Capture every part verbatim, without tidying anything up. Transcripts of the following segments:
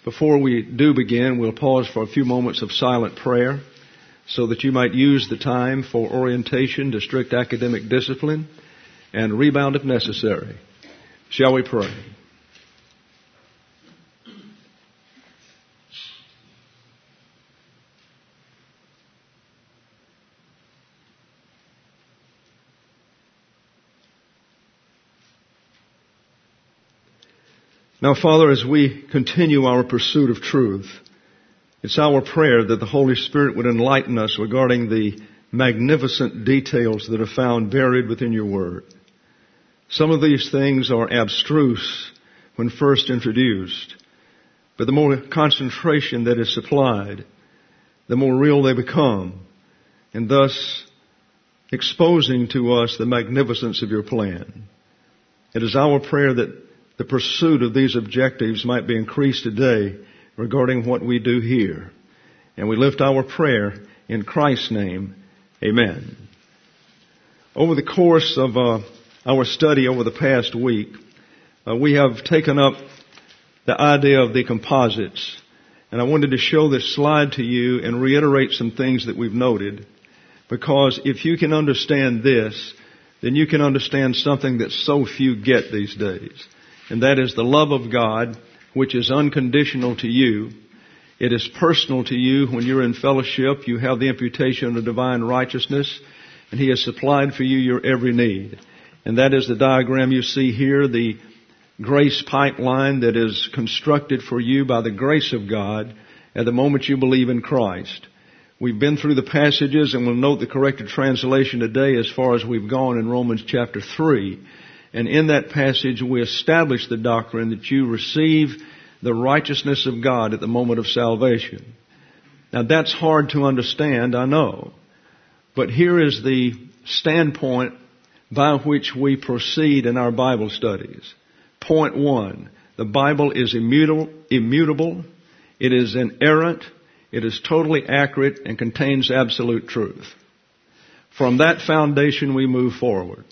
Before we do begin, we'll pause for a few moments of silent prayer so that you might use the time for orientation to strict academic discipline and rebound if necessary. Shall we pray? Now, Father, as we continue our pursuit of truth, it's our prayer that the Holy Spirit would enlighten us regarding the magnificent details that are found buried within your Word. Some of these things are abstruse when first introduced, but the more concentration that is supplied, the more real they become, and thus exposing to us the magnificence of your plan. It is our prayer that the pursuit of these objectives might be increased today regarding what we do here. And we lift our prayer in Christ's name. Amen. Over the course of uh, our study over the past week, uh, we have taken up the idea of the composites. And I wanted to show this slide to you and reiterate some things that we've noted. Because if you can understand this, then you can understand something that so few get these days. And that is the love of God, which is unconditional to you. It is personal to you. When you're in fellowship, you have the imputation of divine righteousness, and He has supplied for you your every need. And that is the diagram you see here, the grace pipeline that is constructed for you by the grace of God at the moment you believe in Christ. We've been through the passages, and we'll note the corrected translation today as far as we've gone in Romans chapter three. And in that passage, we establish the doctrine that you receive the righteousness of God at the moment of salvation. Now, that's hard to understand, I know. But here is the standpoint by which we proceed in our Bible studies. Point one, the Bible is immutable, immutable. It is inerrant. It is totally accurate and contains absolute truth. From that foundation, we move forward.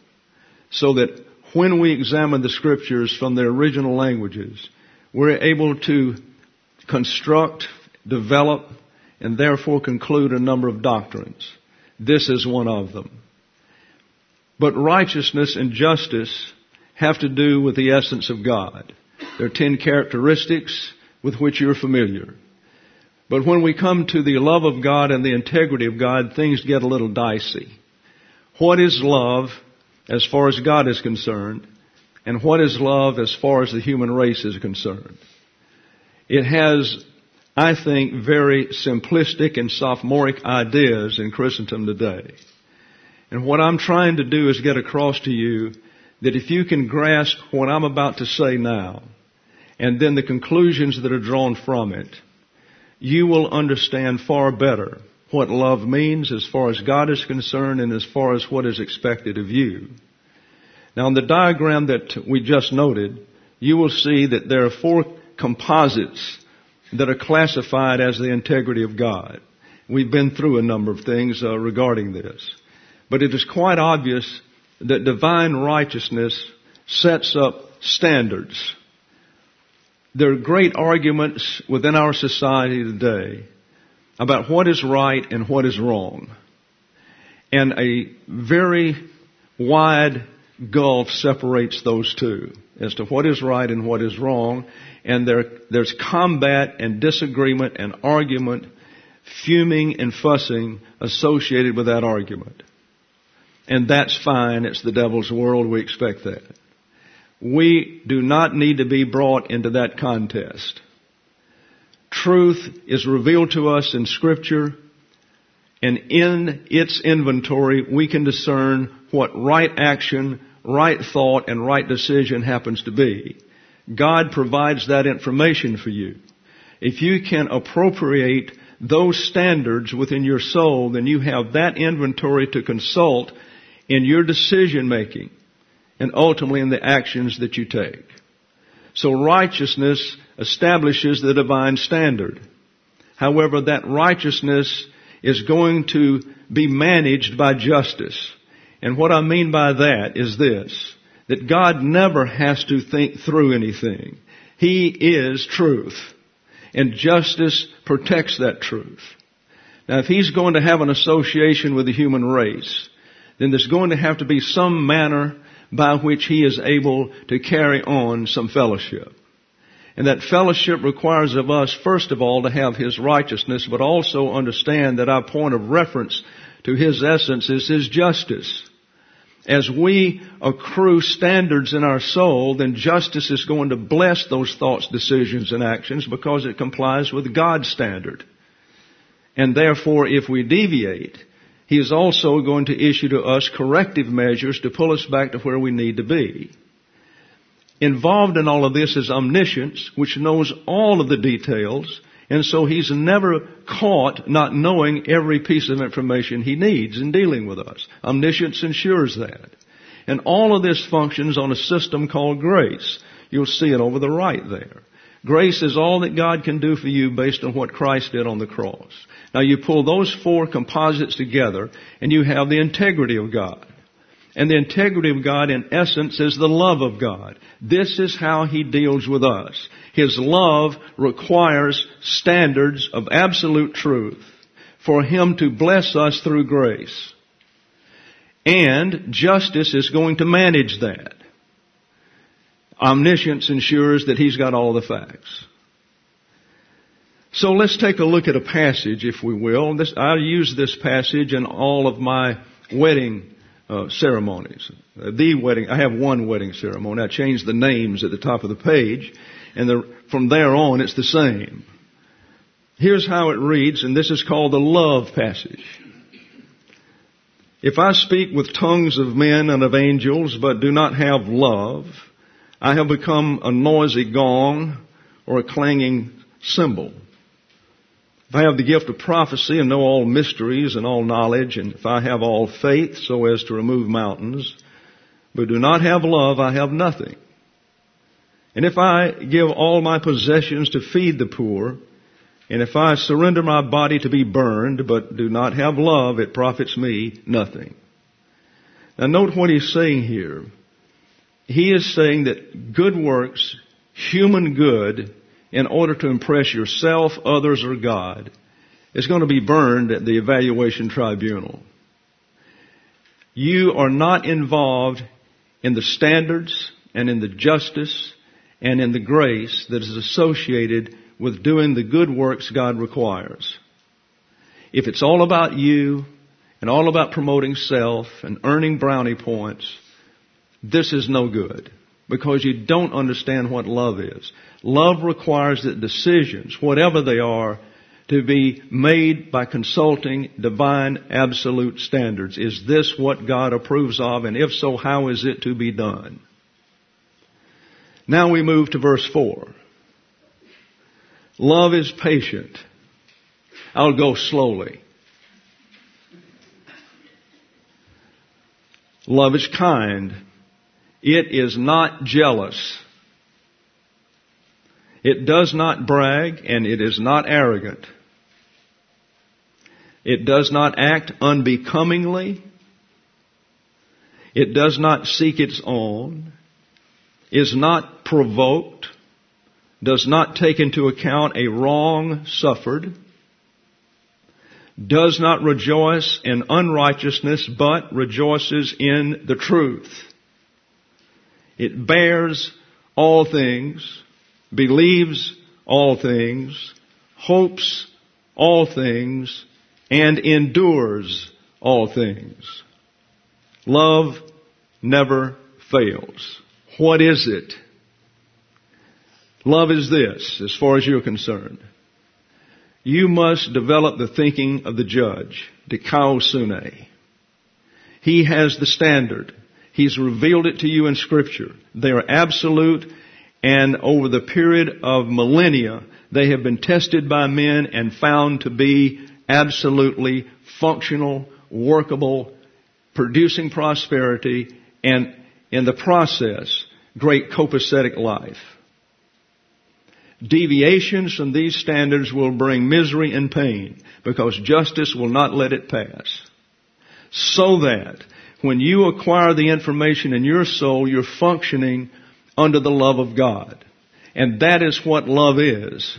So that when we examine the Scriptures from their original languages, we're able to construct, develop, and therefore conclude a number of doctrines. This is one of them. But righteousness and justice have to do with the essence of God. There are ten characteristics with which you're familiar. But when we come to the love of God and the integrity of God, things get a little dicey. What is love as far as God is concerned, and what is love as far as the human race is concerned? It has, I think, very simplistic and sophomoric ideas in Christendom today. And what I'm trying to do is get across to you that if you can grasp what I'm about to say now, and then the conclusions that are drawn from it, you will understand far better what love means as far as God is concerned and as far as what is expected of you. Now, in the diagram that we just noted, you will see that there are four composites that are classified as the integrity of God. We've been through a number of things uh, regarding this. But it is quite obvious that divine righteousness sets up standards. There are great arguments within our society today about what is right and what is wrong. And a very wide gulf separates those two as to what is right and what is wrong. And there, there's combat and disagreement and argument, fuming and fussing associated with that argument. And that's fine. It's the devil's world. We expect that. We do not need to be brought into that contest. Truth is revealed to us in Scripture, and in its inventory we can discern what right action, right thought, and right decision happens to be. God provides that information for you. If you can appropriate those standards within your soul, then you have that inventory to consult in your decision making and ultimately in the actions that you take. So righteousness establishes the divine standard. However, that righteousness is going to be managed by justice. And what I mean by that is this, that God never has to think through anything. He is truth. And justice protects that truth. Now, if He's going to have an association with the human race, then there's going to have to be some manner by which He is able to carry on some fellowship. And that fellowship requires of us, first of all, to have His righteousness, but also understand that our point of reference to His essence is His justice. As we accrue standards in our soul, then justice is going to bless those thoughts, decisions, and actions because it complies with God's standard. And therefore, if we deviate, He is also going to issue to us corrective measures to pull us back to where we need to be. Involved in all of this is omniscience, which knows all of the details, and so He's never caught not knowing every piece of information He needs in dealing with us. Omniscience ensures that. And all of this functions on a system called grace. You'll see it over the right there. Grace is all that God can do for you based on what Christ did on the cross. Now you pull those four composites together and you have the integrity of God. And the integrity of God in essence is the love of God. This is how He deals with us. His love requires standards of absolute truth for Him to bless us through grace. And justice is going to manage that. Omniscience ensures that He's got all the facts. So let's take a look at a passage, if we will. This, I use this passage in all of my wedding uh, ceremonies. Uh, the wedding, I have one wedding ceremony. I change the names at the top of the page, and the, from there on it's the same. Here's how it reads, and this is called the love passage. If I speak with tongues of men and of angels, but do not have love, I have become a noisy gong or a clanging cymbal. If I have the gift of prophecy and know all mysteries and all knowledge, and if I have all faith so as to remove mountains, but do not have love, I have nothing. And if I give all my possessions to feed the poor, and if I surrender my body to be burned, but do not have love, it profits me nothing. Now note what he's saying here. He is saying that good works, human good, in order to impress yourself, others, or God, is going to be burned at the evaluation tribunal. You are not involved in the standards and in the justice and in the grace that is associated with doing the good works God requires. If it's all about you and all about promoting self and earning brownie points, this is no good because you don't understand what love is. Love requires that decisions, whatever they are, to be made by consulting divine absolute standards. Is this what God approves of? And if so, how is it to be done? Now we move to verse four. Love is patient. I'll go slowly. Love is kind. It is not jealous. It does not brag, and it is not arrogant. It does not act unbecomingly. It does not seek its own. Is not provoked. Does not take into account a wrong suffered. Does not rejoice in unrighteousness, but rejoices in the truth. It bears all things, believes all things, hopes all things, and endures all things. Love never fails. What is it? Love is this, as far as you're concerned. You must develop the thinking of the judge, dikaosune. He has the standard. He's revealed it to you in Scripture. They are absolute, and over the period of millennia, they have been tested by men and found to be absolutely functional, workable, producing prosperity, and in the process, great copacetic life. Deviations from these standards will bring misery and pain because justice will not let it pass. So that when you acquire the information in your soul, you're functioning under the love of God. And that is what love is.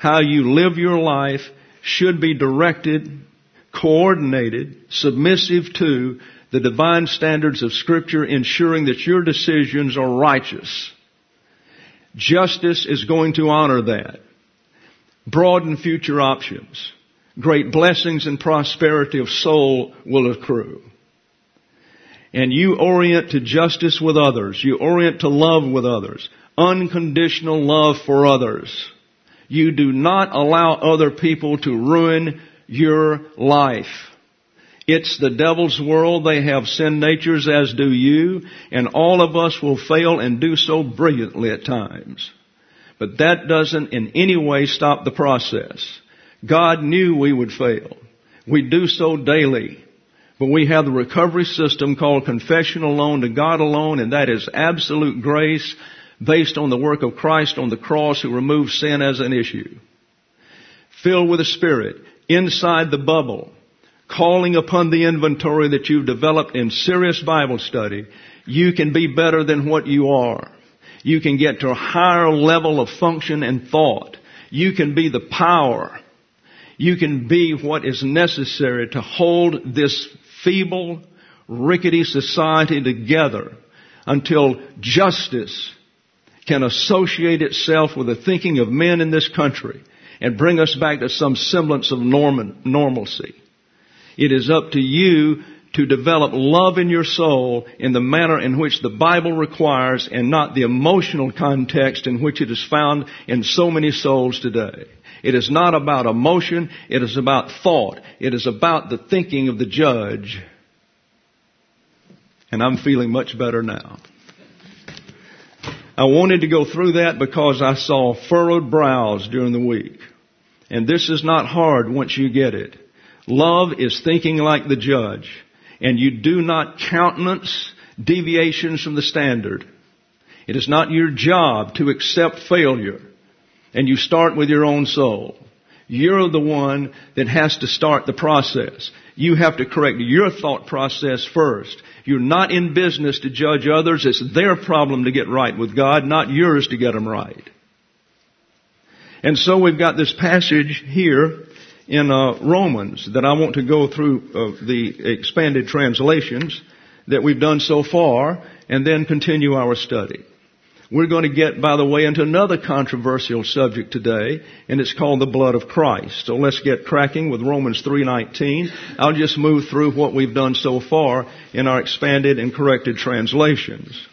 how you live your life should be directed, coordinated, submissive to the divine standards of Scripture, ensuring that your decisions are righteous. Justice is going to honor that. Broaden future options. Great blessings and prosperity of soul will accrue. And you orient to justice with others. You orient to love with others. Unconditional love for others. You do not allow other people to ruin your life. It's the devil's world. They have sin natures, as do you, and all of us will fail and do so brilliantly at times. But that doesn't in any way stop the process. God knew we would fail. We do so daily. But we have the recovery system called confession alone to God alone, and that is absolute grace based on the work of Christ on the cross who removed sin as an issue. Filled with the Spirit, inside the bubble, calling upon the inventory that you've developed in serious Bible study, you can be better than what you are. You can get to a higher level of function and thought. You can be the power. You can be what is necessary to hold this feeble, rickety society together until justice can associate itself with the thinking of men in this country and bring us back to some semblance of normal, normalcy. It is up to you to develop love in your soul in the manner in which the Bible requires and not the emotional context in which it is found in so many souls today. It is not about emotion. It is about thought. It is about the thinking of the judge. And I'm feeling much better now. I wanted to go through that because I saw furrowed brows during the week. And this is not hard once you get it. Love is thinking like the judge. And you do not countenance deviations from the standard. It is not your job to accept failure. And you start with your own soul. You're the one that has to start the process. You have to correct your thought process first. You're not in business to judge others. It's their problem to get right with God, not yours to get them right. And so we've got this passage here in uh, Romans that I want to go through uh, the expanded translations that we've done so far and then continue our study. We're going to get, by the way, into another controversial subject today, and it's called the blood of Christ. So let's get cracking with Romans three nineteen. I'll just move through what we've done so far in our expanded and corrected translations.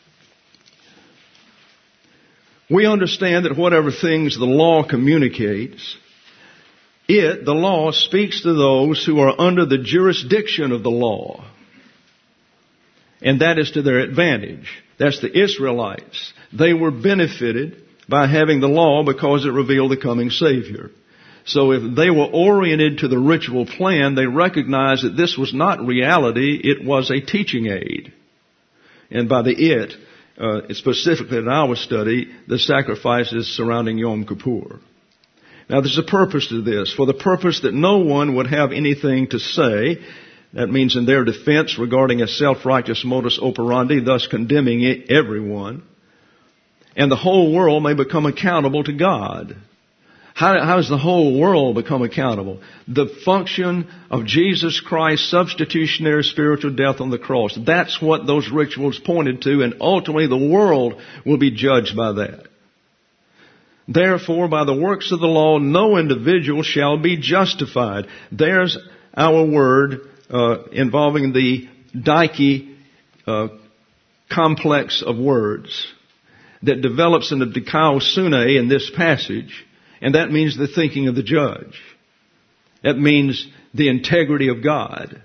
We understand that whatever things the law communicates, it, the law, speaks to those who are under the jurisdiction of the law. And that is to their advantage. That's the Israelites. They were benefited by having the law because it revealed the coming Savior. So if they were oriented to the ritual plan, they recognized that this was not reality, it was a teaching aid. And by the it, uh, specifically in our study, the sacrifices surrounding Yom Kippur. Now there's a purpose to this, for the purpose that no one would have anything to say. That means in their defense regarding a self-righteous modus operandi, thus condemning everyone. And the whole world may become accountable to God. How, how does the whole world become accountable? The function of Jesus Christ's substitutionary spiritual death on the cross. That's what those rituals pointed to, and ultimately the world will be judged by that. Therefore, by the works of the law, no individual shall be justified. There's our word uh, involving the Dike uh, complex of words that develops in the dikaiosune in this passage, and that means the thinking of the judge. That means the integrity of God.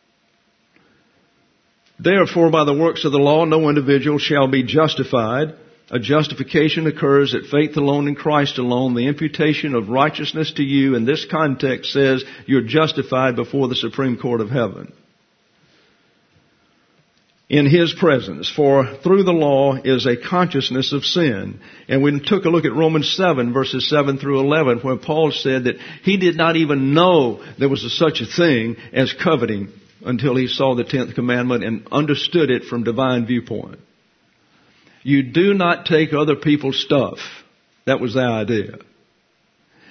Therefore, by the works of the law, no individual shall be justified. A justification occurs at faith alone in Christ alone. The imputation of righteousness to you in this context says you're justified before the Supreme Court of heaven. In His presence, for through the law is a consciousness of sin. And we took a look at Romans seven, verses seven through eleven, where Paul said that he did not even know there was a, such a thing as coveting until he saw the tenth commandment and understood it from divine viewpoint. You do not take other people's stuff. That was the idea.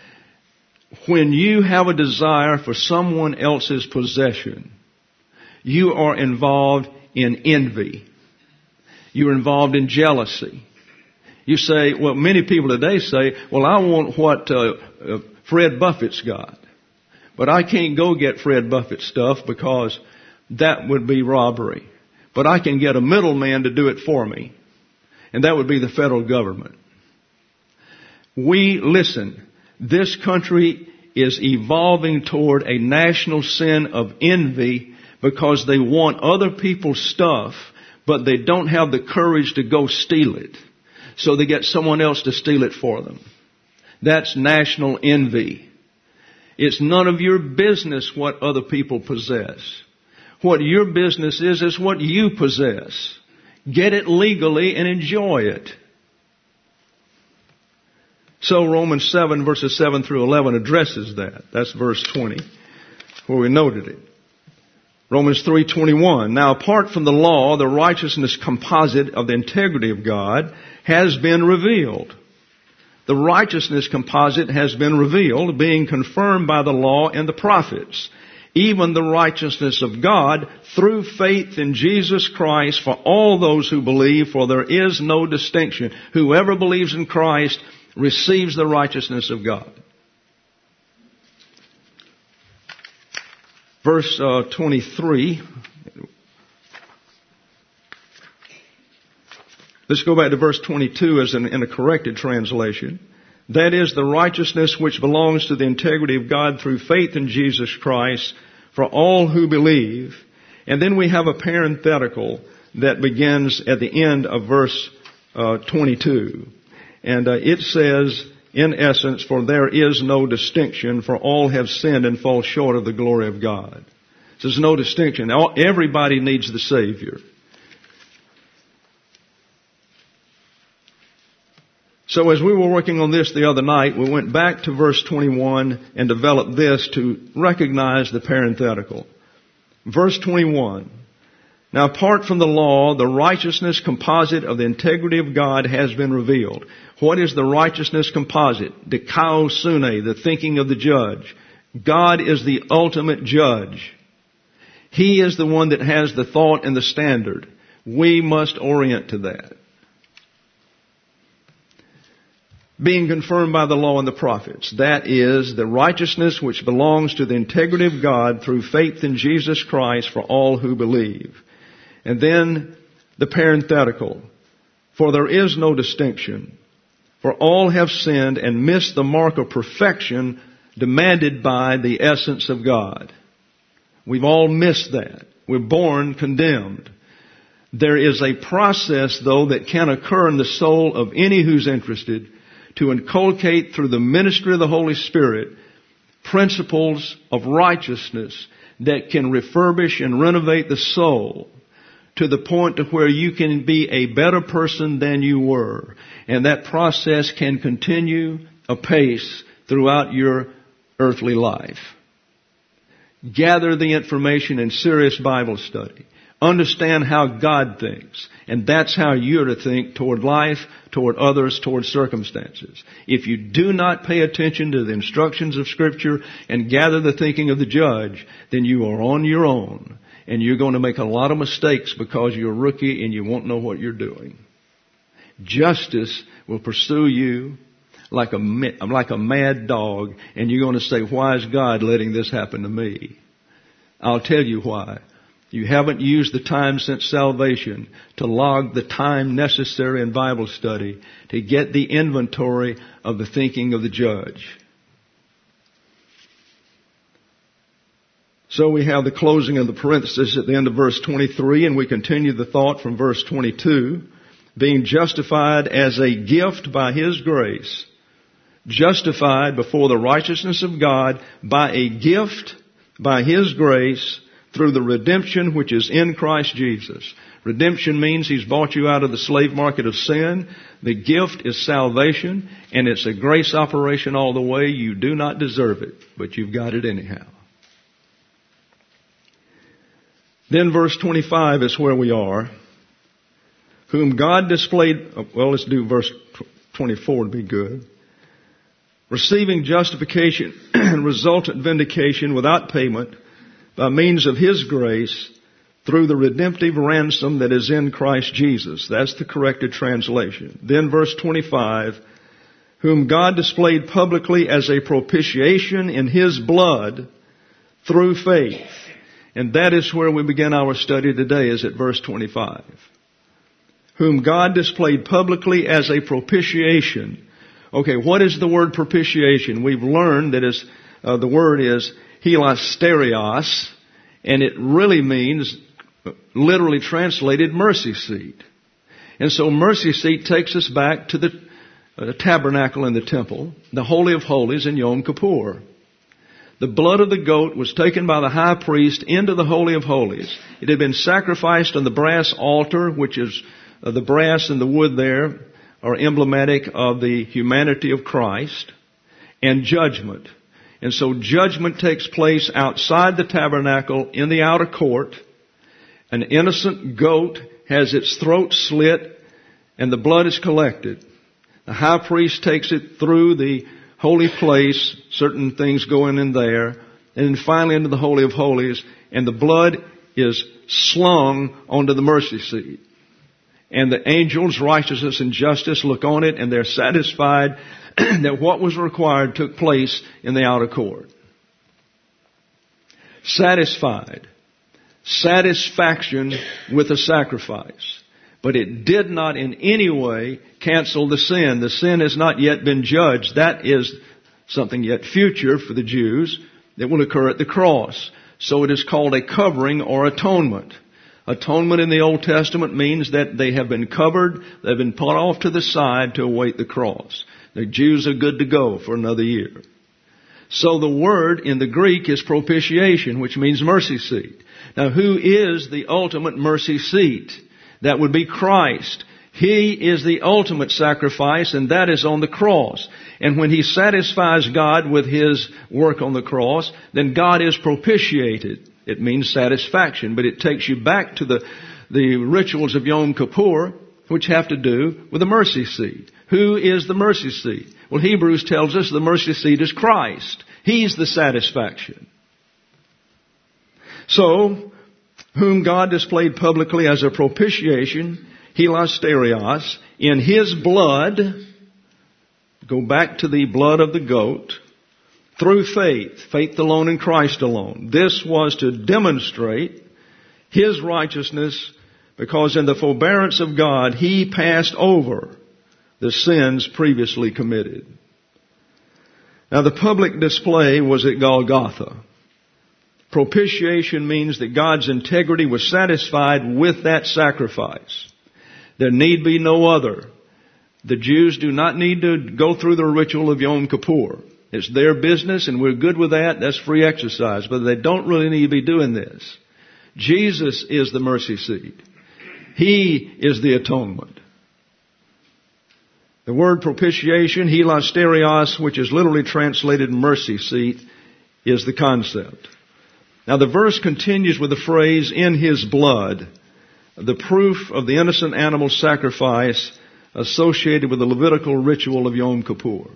When you have a desire for someone else's possession, you are involved in envy. You're involved in jealousy. You say, well, many people today say, well, I want what uh, uh, Fred Buffett's got. But I can't go get Fred Buffett stuff because that would be robbery. But I can get a middleman to do it for me. And that would be the federal government. We, listen, this country is evolving toward a national sin of envy because they want other people's stuff, but they don't have the courage to go steal it. So they get someone else to steal it for them. That's national envy. It's none of your business what other people possess. What your business is, is what you possess. Get it legally and enjoy it. So Romans seven verses seven through eleven addresses that. That's verse twenty, where we noted it. Romans three twenty-one. Now apart from the law, the righteousness composite of the integrity of God has been revealed. The righteousness composite has been revealed, being confirmed by the law and the prophets. Even the righteousness of God through faith in Jesus Christ for all those who believe, for there is no distinction. Whoever believes in Christ receives the righteousness of God. Verse uh, twenty-three. Let's go back to verse twenty-two as in, in a corrected translation. That is the righteousness which belongs to the integrity of God through faith in Jesus Christ for all who believe. And then we have a parenthetical that begins at the end of verse uh, twenty-two. And uh, it says, in essence, for there is no distinction, for all have sinned and fall short of the glory of God. So there's no distinction. Everybody needs the Savior. So as we were working on this the other night, we went back to verse twenty-one and developed this to recognize the parenthetical. Verse twenty-one. Now apart from the law, the righteousness composite of the integrity of God has been revealed. What is the righteousness composite? Dikaosune, the thinking of the judge. God is the ultimate judge. He is the one that has the thought and the standard. We must orient to that. Being confirmed by the law and the prophets. That is the righteousness which belongs to the integrity of God through faith in Jesus Christ for all who believe. And then the parenthetical. For there is no distinction. For all have sinned and missed the mark of perfection demanded by the essence of God. We've all missed that. We're born condemned. There is a process, though, that can occur in the soul of any who's interested to inculcate through the ministry of the Holy Spirit principles of righteousness that can refurbish and renovate the soul to the point to where you can be a better person than you were. And that process can continue apace throughout your earthly life. Gather the information in serious Bible study. Understand how God thinks. And that's how you're to think toward life, toward others, toward circumstances. If you do not pay attention to the instructions of Scripture and gather the thinking of the judge, then you are on your own. And you're going to make a lot of mistakes because you're a rookie and you won't know what you're doing. Justice will pursue you like a, like a mad dog, and you're going to say, why is God letting this happen to me? I'll tell you why. You haven't used the time since salvation to log the time necessary in Bible study to get the inventory of the thinking of the judge. So we have the closing of the parenthesis at the end of verse twenty-three, and we continue the thought from verse twenty-two. Being justified as a gift by His grace. Justified before the righteousness of God by a gift by His grace through the redemption which is in Christ Jesus. Redemption means He's bought you out of the slave market of sin. The gift is salvation, and it's a grace operation all the way. You do not deserve it, but you've got it anyhow. Then verse twenty-five is where we are. Whom God displayed, well, let's do verse twenty-four to be good. receiving justification and resultant vindication without payment by means of His grace through the redemptive ransom that is in Christ Jesus. That's the corrected translation. Then verse twenty-five, whom God displayed publicly as a propitiation in His blood through faith. And that is where we begin our study today, is at verse twenty-five. Whom God displayed publicly as a propitiation. Okay, what is the word propitiation? We've learned that is, uh, the word is hilasterios, and it really means, literally translated, mercy seat. And so mercy seat takes us back to the uh, tabernacle in the temple, the Holy of Holies in Yom Kippur. The blood of the goat was taken by the high priest into the Holy of Holies. It had been sacrificed on the brass altar, which is uh, the brass and the wood there are emblematic of the humanity of Christ, and judgment. And so judgment takes place outside the tabernacle in the outer court. An innocent goat has its throat slit and the blood is collected. The high priest takes it through the holy place, certain things going in there, and then finally into the Holy of Holies, and the blood is slung onto the mercy seat. And the angels, righteousness and justice, look on it, and they're satisfied that what was required took place in the outer court. Satisfied. Satisfaction with the sacrifice. But it did not in any way cancel the sin. The sin has not yet been judged. That is something yet future for the Jews that will occur at the cross. So it is called a covering or atonement. Atonement in the Old Testament means that they have been covered, they've been put off to the side to await the cross. The Jews are good to go for another year. So the word in the Greek is propitiation, which means mercy seat. Now, who is the ultimate mercy seat? That would be Christ. He is the ultimate sacrifice, and that is on the cross. And when He satisfies God with His work on the cross, then God is propitiated. It means satisfaction, but it takes you back to the, the rituals of Yom Kippur, which have to do with the mercy seat. Who is the mercy seat? Well, Hebrews tells us the mercy seat is Christ. He's the satisfaction. So, whom God displayed publicly as a propitiation, hilasterios, in His blood, go back to the blood of the goat, through faith, faith alone in Christ alone. This was to demonstrate His righteousness, because in the forbearance of God, He passed over the sins previously committed. Now, the public display was at Golgotha. Propitiation means that God's integrity was satisfied with that sacrifice. There need be no other. The Jews do not need to go through the ritual of Yom Kippur. It's their business, and we're good with that. That's free exercise. But they don't really need to be doing this. Jesus is the mercy seat. He is the atonement. The word propitiation, hilasterios, which is literally translated mercy seat, is the concept. Now the verse continues with the phrase, in His blood, the proof of the innocent animal sacrifice associated with the Levitical ritual of Yom Kippur.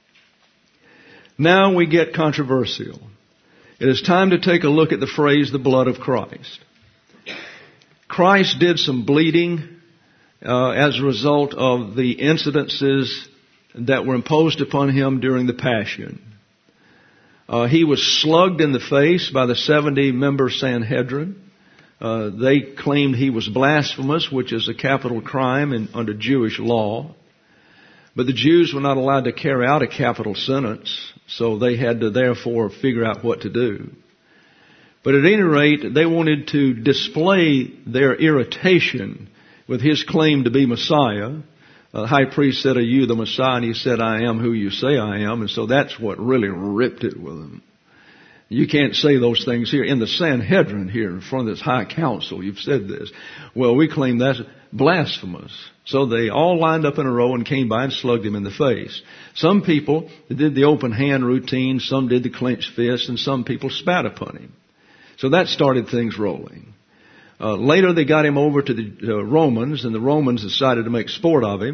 Now we get controversial. It is time to take a look at the phrase, the blood of Christ. Christ did some bleeding uh, as a result of the incidences that were imposed upon Him during the Passion. Uh, he was slugged in the face by the seventy-member Sanhedrin. Uh, they claimed he was blasphemous, which is a capital crime in, under Jewish law. But the Jews were not allowed to carry out a capital sentence, so they had to therefore figure out what to do. But at any rate, they wanted to display their irritation with His claim to be Messiah. The high priest said, "Are you the Messiah?" And He said, "I am who you say I am." And so that's what really ripped it with them. You can't say those things here in the Sanhedrin here in front of this high council. You've said this. Well, we claim that's blasphemous. So they all lined up in a row and came by and slugged Him in the face. Some people did the open hand routine, some did the clenched fist, and some people spat upon Him. So that started things rolling. Uh, later they got Him over to the uh, Romans, and the Romans decided to make sport of Him.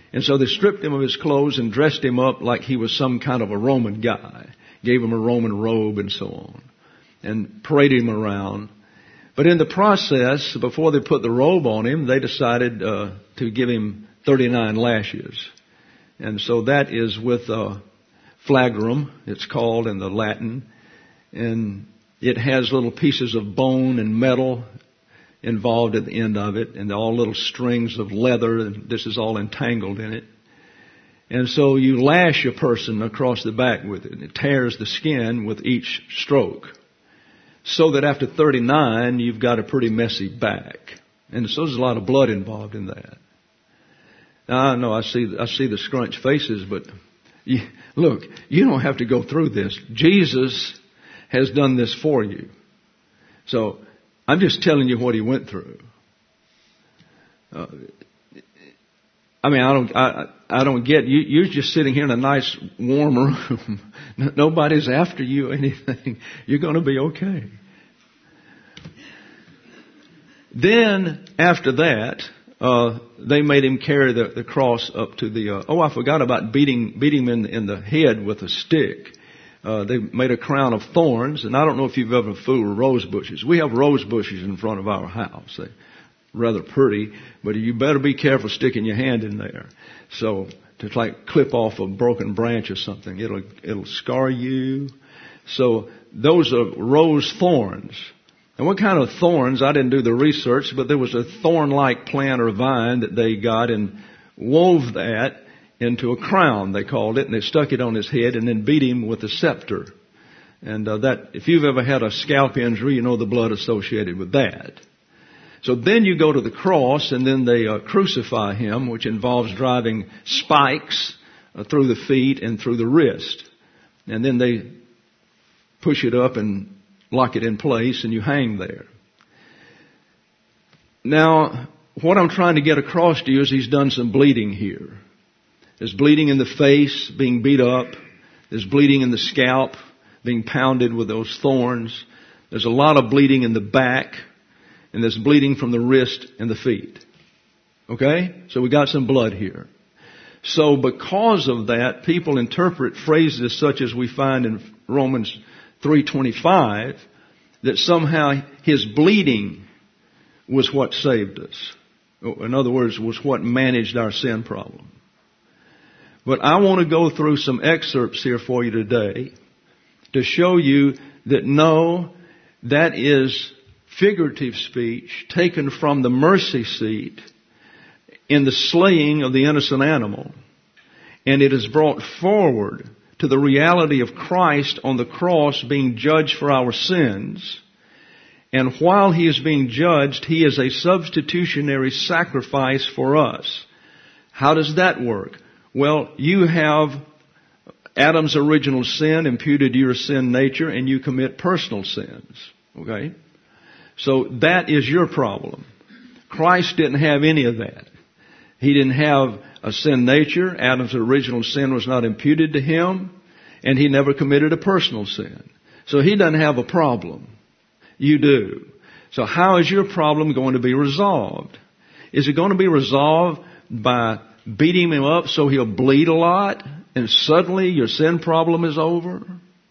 And so they stripped him of his clothes and dressed him up like he was some kind of a Roman guy. Gave him a Roman robe and so on. And paraded him around. But in the process, before they put the robe on him, they decided uh, to give him thirty-nine lashes. And so that is with uh, flagrum, it's called in the Latin. And it has little pieces of bone and metal involved at the end of it, and all little strings of leather, and this is all entangled in it. And so you lash a person across the back with it, and it tears the skin with each stroke. So that after thirty-nine, you've got a pretty messy back. And so there's a lot of blood involved in that. Now, I know I see, I see the scrunched faces, but you, look, you don't have to go through this. Jesus has done this for you. So, I'm just telling you what he went through. Uh, I mean, I don't, I, I don't get you. You're just sitting here in a nice, warm room. Nobody's after you or anything. You're going to be okay. Then, after that, uh, they made him carry the, the cross up to the. Uh, oh, I forgot about beating, beating him in, in the head with a stick. Uh, they made a crown of thorns, and I don't know if you've ever fooled with rose bushes. We have rose bushes in front of our house. They're rather pretty, but you better be careful sticking your hand in there. So to like clip off a broken branch or something, it'll it'll scar you. So those are rose thorns. And what kind of thorns? I didn't do the research, but there was a thorn-like plant or vine that they got and wove that into a crown, they called it, and they stuck it on his head and then beat him with a scepter. And uh, that, if you've ever had a scalp injury, you know the blood associated with that. So then you go to the cross, and then they uh, crucify him, which involves driving spikes uh, through the feet and through the wrist. And then they push it up and lock it in place, and you hang there. Now, what I'm trying to get across to you is he's done some bleeding here. There's bleeding in the face, being beat up. There's bleeding in the scalp, being pounded with those thorns. There's a lot of bleeding in the back. And there's bleeding from the wrist and the feet. Okay? So we got some blood here. So because of that, people interpret phrases such as we find in Romans three twenty-five, that somehow his bleeding was what saved us. In other words, was what managed our sin problem. But I want to go through some excerpts here for you today to show you that no, that is figurative speech taken from the mercy seat in the slaying of the innocent animal. And it is brought forward to the reality of Christ on the cross being judged for our sins. And while he is being judged, he is a substitutionary sacrifice for us. How does that work? Well, you have Adam's original sin imputed to your sin nature, and you commit personal sins. Okay? So that is your problem. Christ didn't have any of that. He didn't have a sin nature. Adam's original sin was not imputed to him, and he never committed a personal sin. So he doesn't have a problem. You do. So how is your problem going to be resolved? Is it going to be resolved by beating him up so he'll bleed a lot and suddenly your sin problem is over?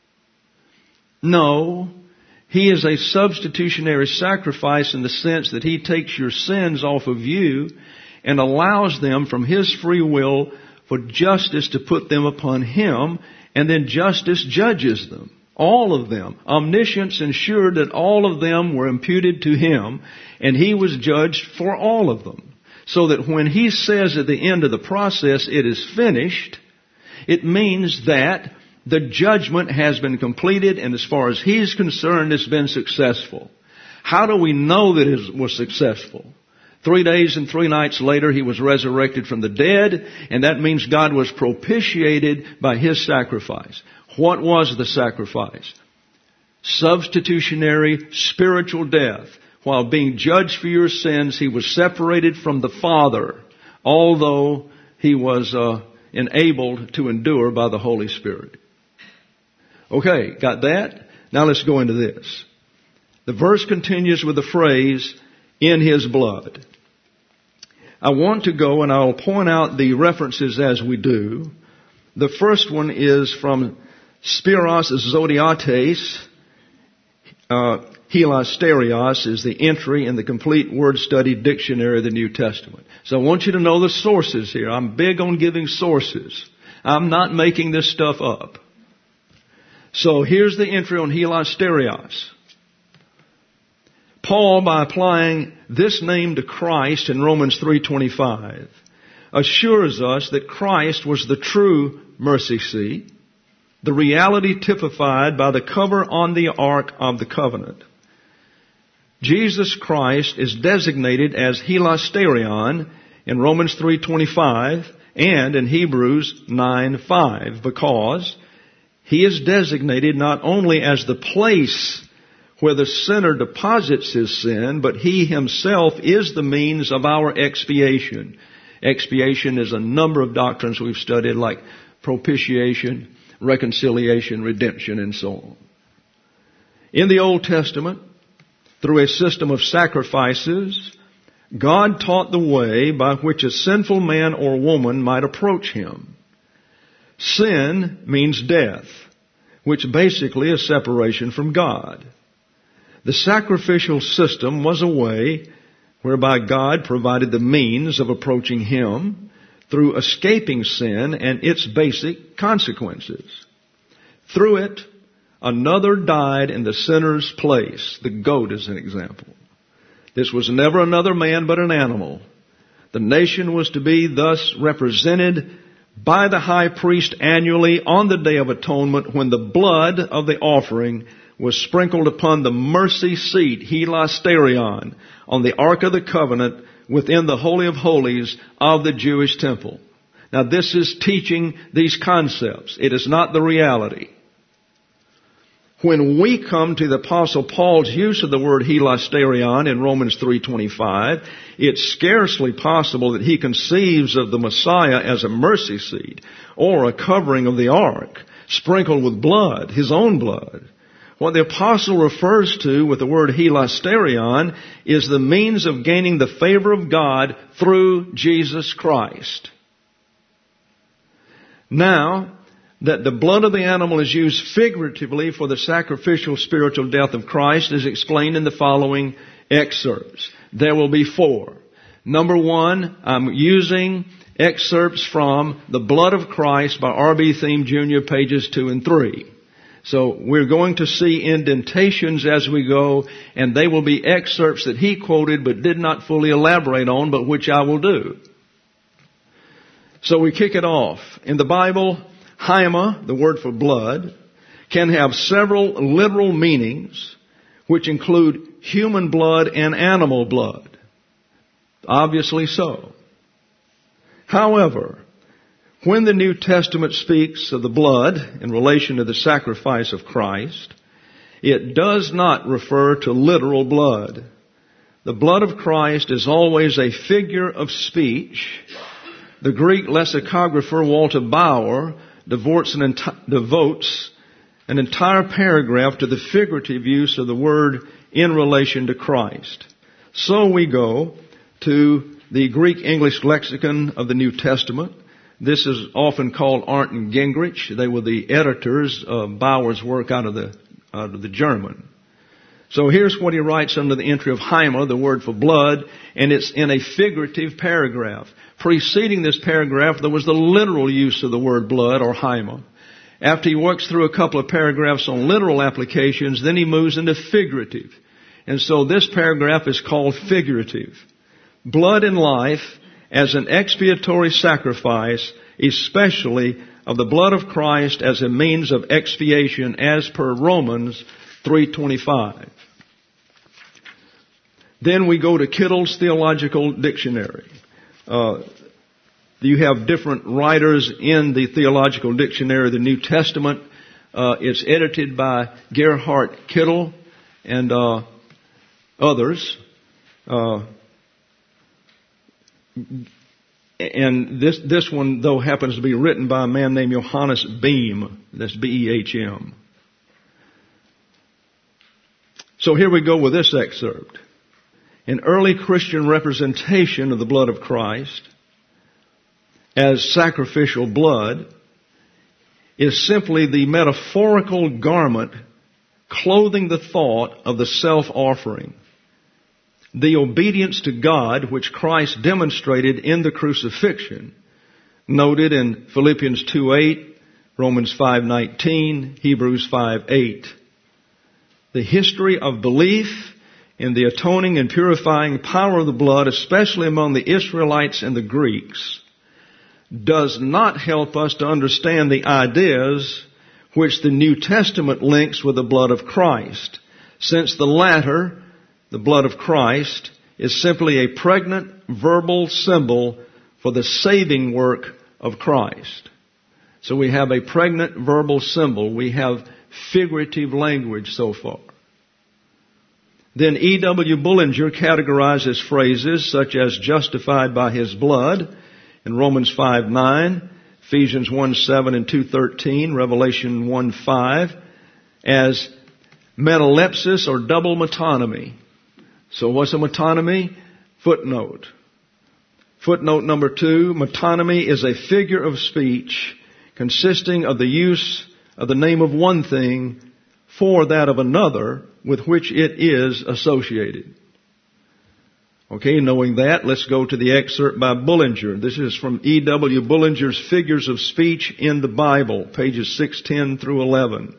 No. He is a substitutionary sacrifice in the sense that he takes your sins off of you and allows them from his free will for justice to put them upon him, and then justice judges them. All of them. Omniscience ensured that all of them were imputed to him, and he was judged for all of them. So that when he says at the end of the process, it is finished, it means that the judgment has been completed, and as far as he's concerned, it's been successful. How do we know that it was successful? Three days and three nights later, he was resurrected from the dead, and that means God was propitiated by his sacrifice. What was the sacrifice? Substitutionary spiritual death. While being judged for your sins, he was separated from the Father, although he was uh, enabled to endure by the Holy Spirit. Okay, got that? Now let's go into this. The verse continues with the phrase, in his blood. I want to go, and I'll point out the references as we do. The first one is from Spiros Zodiates. Uh, Hilasterios is the entry in the Complete Word Study Dictionary of the New Testament. So I want you to know the sources here. I'm big on giving sources. I'm not making this stuff up. So here's the entry on Hilasterios. Paul, by applying this name to Christ in Romans three twenty-five, assures us that Christ was the true mercy seat, the reality typified by the cover on the Ark of the Covenant. Jesus Christ is designated as Hilasterion in Romans three twenty-five and in Hebrews nine five because He is designated not only as the place where the sinner deposits his sin, but He Himself is the means of our expiation. Expiation is a number of doctrines we've studied, like propitiation, reconciliation, redemption, and so on. In the Old Testament, through a system of sacrifices, God taught the way by which a sinful man or woman might approach Him. Sin means death, which basically is separation from God. The sacrificial system was a way whereby God provided the means of approaching Him through escaping sin and its basic consequences. Through it, another died in the sinner's place. The goat is an example. This was never another man but an animal. The nation was to be thus represented by the high priest annually on the Day of Atonement, when the blood of the offering was sprinkled upon the mercy seat, Hilasterion, on the Ark of the Covenant within the Holy of Holies of the Jewish temple. Now this is teaching these concepts. It is not the reality. When we come to the Apostle Paul's use of the word Hilasterion in Romans three twenty-five, it's scarcely possible that he conceives of the Messiah as a mercy seat or a covering of the ark, sprinkled with blood, his own blood. What the apostle refers to with the word Hilasterion is the means of gaining the favor of God through Jesus Christ. Now, that the blood of the animal is used figuratively for the sacrificial spiritual death of Christ is explained in the following excerpts. There will be four. Number one, I'm using excerpts from The Blood of Christ by R B Thiem Junior, pages two and three. So we're going to see indentations as we go, and they will be excerpts that he quoted but did not fully elaborate on, but which I will do. So we kick it off. In the Bible, Haima, the word for blood, can have several literal meanings, which include human blood and animal blood. Obviously so. However, when the New Testament speaks of the blood in relation to the sacrifice of Christ, it does not refer to literal blood. The blood of Christ is always a figure of speech. The Greek lexicographer Walter Bauer devotes an, enti- devotes an entire paragraph to the figurative use of the word in relation to Christ. So we go to the Greek English lexicon of the New Testament. This is often called Arndt and Gingrich. They were the editors of Bauer's work out of the out of the German. So here's what he writes under the entry of Haima, the word for blood, and it's in a figurative paragraph. Preceding this paragraph, there was the literal use of the word blood, or Haima. After he works through a couple of paragraphs on literal applications, then he moves into figurative. And so this paragraph is called figurative. Blood in life as an expiatory sacrifice, especially of the blood of Christ as a means of expiation, as per Romans three twenty-five. Then we go to Kittle's Theological Dictionary. Uh, you have different writers in the Theological Dictionary of the New Testament. Uh, it's edited by Gerhard Kittel and uh, others. Uh, And this this one, though, happens to be written by a man named Johannes Behm. That's B E H M. So here we go with this excerpt. An early Christian representation of the blood of Christ as sacrificial blood is simply the metaphorical garment clothing the thought of the self-offering, the obedience to God which Christ demonstrated in the crucifixion, noted in Philippians two eight, Romans five nineteen, Hebrews five eight. The history of belief in the atoning and purifying power of the blood, especially among the Israelites and the Greeks, does not help us to understand the ideas which the New Testament links with the blood of Christ, since the latter, the blood of Christ, is simply a pregnant verbal symbol for the saving work of Christ. So we have a pregnant verbal symbol. We have figurative language so far. Then E W Bullinger categorizes phrases such as justified by His blood in Romans five nine, Ephesians one seven and two thirteen, Revelation one five, as metalepsis or double metonymy. So what's a metonymy? Footnote. Footnote number two, metonymy is a figure of speech consisting of the use of the name of one thing for that of another with which it is associated. Okay, knowing that, let's go to the excerpt by Bullinger. This is from E W Bullinger's Figures of Speech in the Bible, pages six ten through eleven.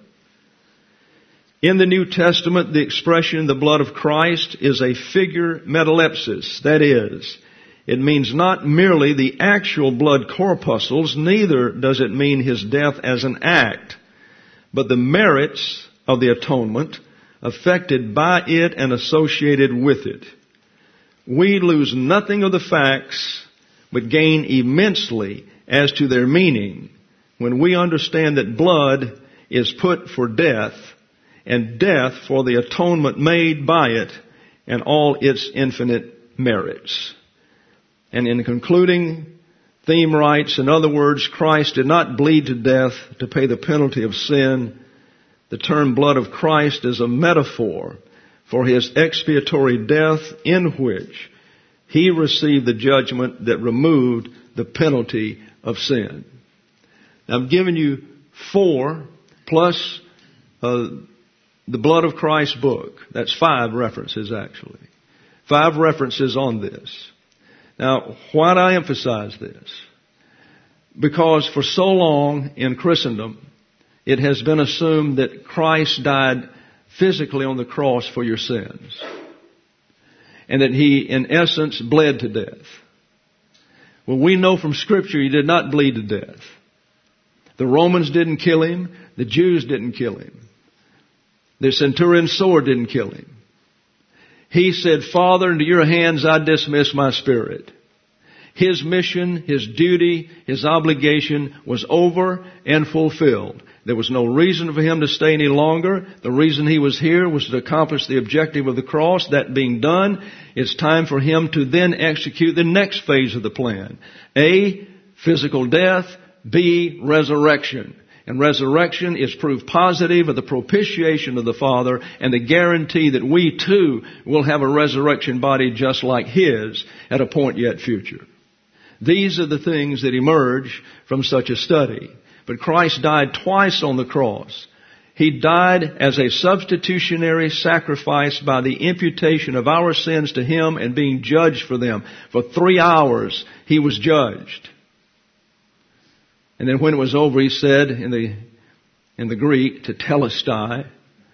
In the New Testament, the expression the blood of Christ is a figure metalepsis. That is, it means not merely the actual blood corpuscles, neither does it mean His death as an act, but the merits of the atonement affected by it and associated with it. We lose nothing of the facts, but gain immensely as to their meaning when we understand that blood is put for death, and death for the atonement made by it and all its infinite merits. And in concluding, Theme writes, in other words, Christ did not bleed to death to pay the penalty of sin. The term blood of Christ is a metaphor for His expiatory death in which He received the judgment that removed the penalty of sin. Now, I've given you four plus uh, the blood of Christ book. That's five references actually. Five references on this. Now, why do I emphasize this? Because for so long in Christendom, it has been assumed that Christ died physically on the cross for your sins. And that He, in essence, bled to death. Well, we know from Scripture He did not bleed to death. The Romans didn't kill Him. The Jews didn't kill Him. The centurion's sword didn't kill Him. He said, Father, into your hands I dismiss my spirit. His mission, His duty, His obligation was over and fulfilled. There was no reason for Him to stay any longer. The reason He was here was to accomplish the objective of the cross. That being done, it's time for Him to then execute the next phase of the plan. A, physical death. B, resurrection. And resurrection is proof positive of the propitiation of the Father and the guarantee that we too will have a resurrection body just like His at a point yet future. These are the things that emerge from such a study. But Christ died twice on the cross. He died as a substitutionary sacrifice by the imputation of our sins to Him and being judged for them. For three hours He was judged. And then when it was over, He said in the in the Greek, tetelestai,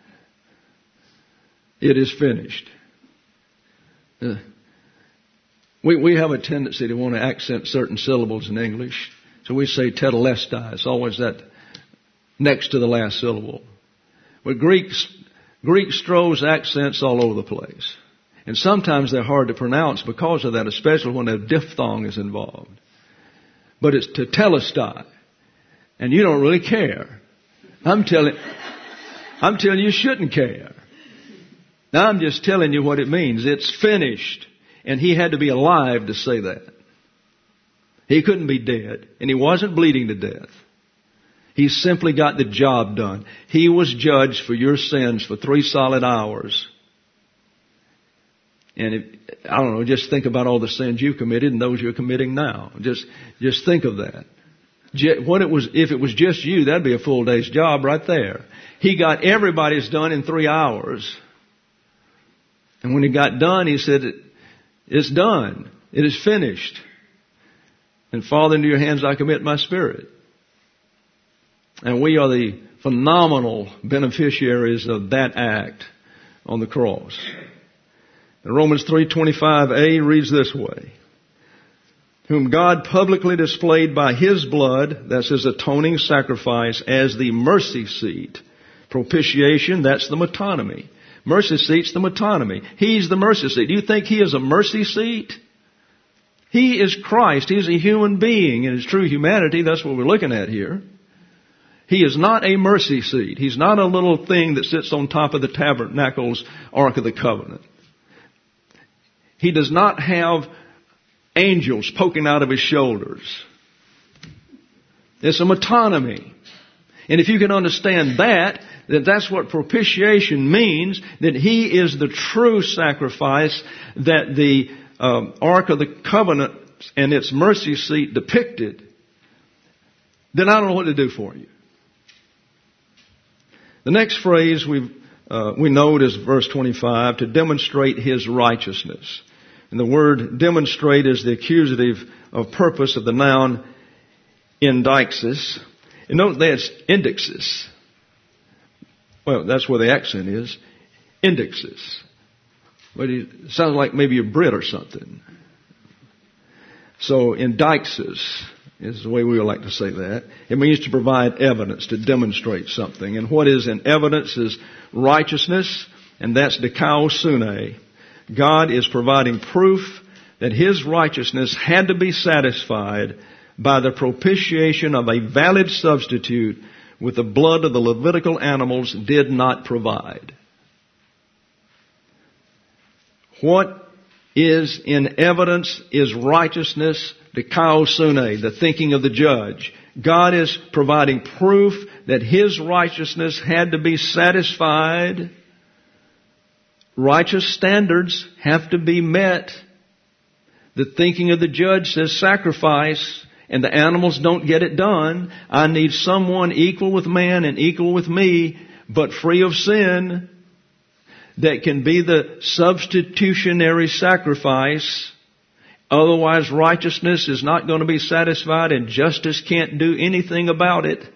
it is finished. Uh, we we have a tendency to want to accent certain syllables in English. So we say tetelestai. It's always that next to the last syllable. But Greek, Greek throws accents all over the place. And sometimes they're hard to pronounce because of that, especially when a diphthong is involved. But it's tetelestai. And you don't really care. I'm telling, I'm telling you, you shouldn't care. Now I'm just telling you what it means. It's finished. And He had to be alive to say that. He couldn't be dead. And He wasn't bleeding to death. He simply got the job done. He was judged for your sins for three solid hours. And if, I don't know, just think about all the sins you've committed and those you're committing now. Just, just think of that. When it was, if it was just you, that'd be a full day's job right there. He got everybody's done in three hours. And when he got done, he said, it's done. It is finished. And Father, into your hands I commit my spirit. And we are the phenomenal beneficiaries of that act on the cross. And Romans three twenty-five a reads this way. Whom God publicly displayed by His blood, that's His atoning sacrifice, as the mercy seat. Propitiation, that's the metonymy. Mercy seat's the metonymy. He's the mercy seat. Do you think He is a mercy seat? He is Christ. He's a human being in His true humanity. That's what we're looking at here. He is not a mercy seat. He's not a little thing that sits on top of the tabernacle's Ark of the Covenant. He does not have angels poking out of His shoulders. It's a metonymy. And if you can understand that, that that's what propitiation means, that He is the true sacrifice that the um, Ark of the Covenant and its mercy seat depicted, then I don't know what to do for you. The next phrase we uh, we note is verse twenty-five, to demonstrate His righteousness. And the word demonstrate is the accusative of purpose of the noun indixis. And note that's indixis. Well, that's where the accent is. Indixis. But it sounds like maybe a Brit or something. So indixis is the way we would like to say that. It means to provide evidence, to demonstrate something. And what is in evidence is righteousness, and that's dikaosune. God is providing proof that His righteousness had to be satisfied by the propitiation of a valid substitute with the blood of the Levitical animals did not provide. What is in evidence is righteousness, dikaosune, the thinking of the judge. God is providing proof that His righteousness had to be satisfied. Righteous standards have to be met. The thinking of the judge says sacrifice, and the animals don't get it done. I need someone equal with man and equal with me, but free of sin, that can be the substitutionary sacrifice. Otherwise, righteousness is not going to be satisfied, and justice can't do anything about it.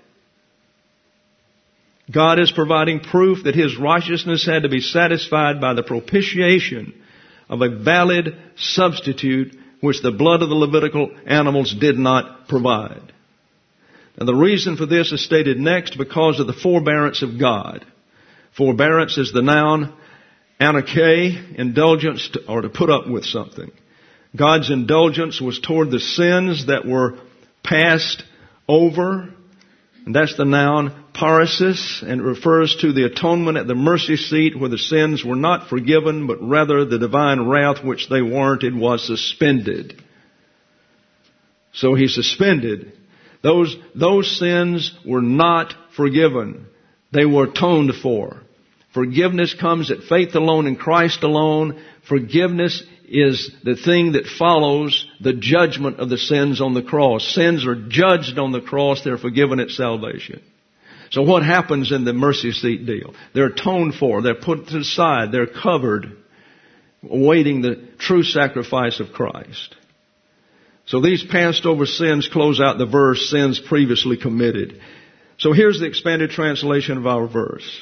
God is providing proof that His righteousness had to be satisfied by the propitiation of a valid substitute which the blood of the Levitical animals did not provide. And the reason for this is stated next, because of the forbearance of God. Forbearance is the noun anarche, indulgence, to, or to put up with something. God's indulgence was toward the sins that were passed over. And that's the noun paresis, and it refers to the atonement at the mercy seat where the sins were not forgiven, but rather the divine wrath which they warranted was suspended. So He suspended. Those, those sins were not forgiven. They were atoned for. Forgiveness comes at faith alone in Christ alone. Forgiveness is the thing that follows the judgment of the sins on the cross. Sins are judged on the cross. They're forgiven at salvation. So what happens in the mercy seat deal? They're atoned for. They're put to the side. They're covered, awaiting the true sacrifice of Christ. So these passed over sins close out the verse, sins previously committed. So here's the expanded translation of our verse.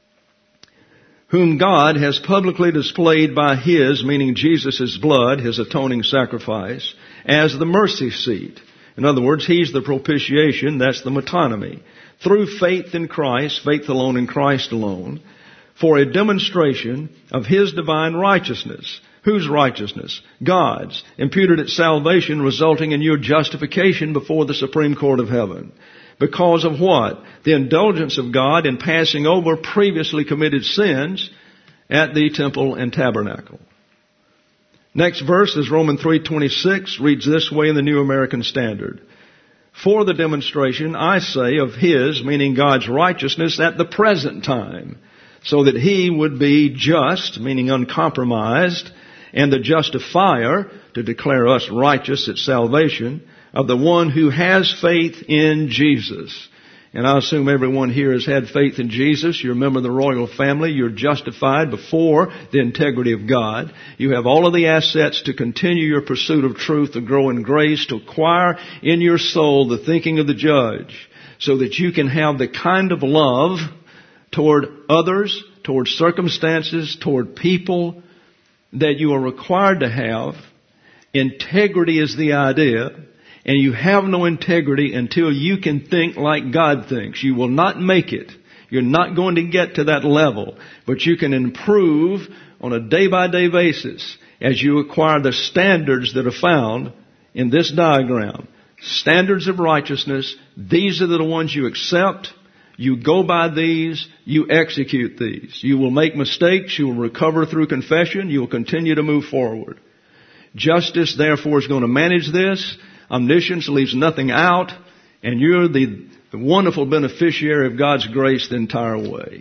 Whom God has publicly displayed by His, meaning Jesus' blood, His atoning sacrifice, as the mercy seat. In other words, He's the propitiation, that's the metonymy. Through faith in Christ, faith alone in Christ alone, for a demonstration of His divine righteousness. Whose righteousness? God's, imputed at salvation, resulting in your justification before the Supreme Court of Heaven. Because of what? The indulgence of God in passing over previously committed sins at the temple and tabernacle. Next verse is Romans three twenty-six, reads this way in the New American Standard. For the demonstration, I say, of His, meaning God's righteousness at the present time, so that He would be just, meaning uncompromised, and the justifier, to declare us righteous at salvation, of the one who has faith in Jesus. And I assume everyone here has had faith in Jesus. You're a member of the royal family. You're justified before the integrity of God. You have all of the assets to continue your pursuit of truth, to grow in grace, to acquire in your soul the thinking of the judge, so that you can have the kind of love toward others, toward circumstances, toward people that you are required to have. Integrity is the idea. And you have no integrity until you can think like God thinks. You will not make it. You're not going to get to that level. But you can improve on a day-by-day basis as you acquire the standards that are found in this diagram. Standards of righteousness. These are the ones you accept. You go by these. You execute these. You will make mistakes. You will recover through confession. You will continue to move forward. Justice, therefore, is going to manage this. Omniscience leaves nothing out, and you're the, the wonderful beneficiary of God's grace the entire way.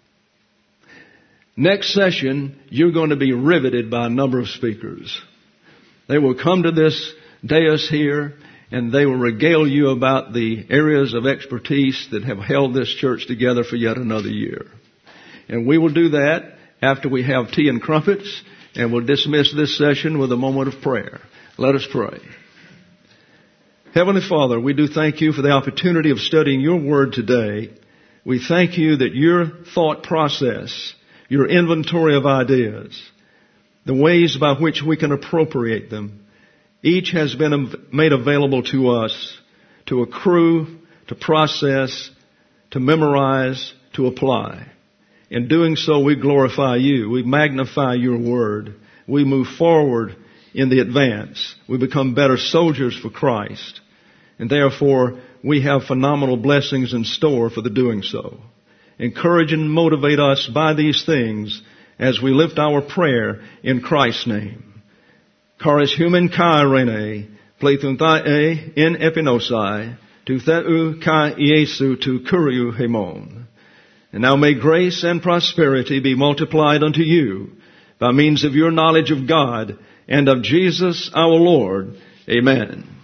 Next session, you're going to be riveted by a number of speakers. They will come to this dais here, and they will regale you about the areas of expertise that have held this church together for yet another year. And we will do that after we have tea and crumpets, and we'll dismiss this session with a moment of prayer. Let us pray. Heavenly Father, we do thank you for the opportunity of studying your word today. We thank you that your thought process, your inventory of ideas, the ways by which we can appropriate them, each has been made available to us to accrue, to process, to memorize, to apply. In doing so, we glorify you. We magnify your word. We move forward in the advance. We become better soldiers for Christ. And therefore, we have phenomenal blessings in store for the doing so. Encourage and motivate us by these things as we lift our prayer in Christ's name. Charis human kai rene, plethun thae in epinosai, tu theu kai Iesu tu kuriu hemon. And now may grace and prosperity be multiplied unto you by means of your knowledge of God and of Jesus our Lord. Amen.